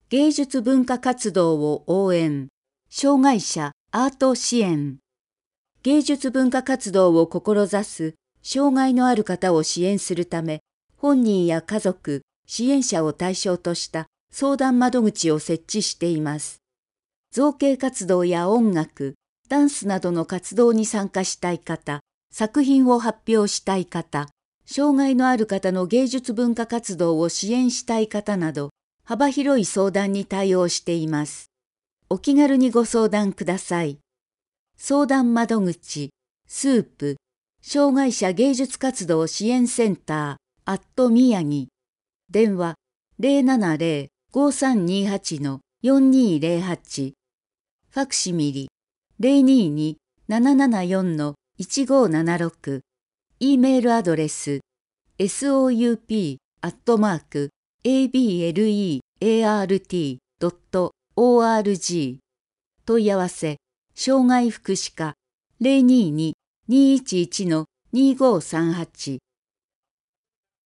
芸術文化活動を応援、障害者アート支援。芸術文化活動を志す障害のある方を支援するため、本人や家族、支援者を対象とした相談窓口を設置しています。造形活動や音楽、ダンスなどの活動に参加したい方、作品を発表したい方、障害のある方の芸術文化活動を支援したい方など、幅広い相談に対応しています。お気軽にご相談ください。相談窓口、スープ、障害者芸術活動支援センター、宮城。電話070-5328-4208。ファクシミリ022-774-1576。E メールアドレス soup@ableart.org。 問い合わせ障害福祉課022-211-2538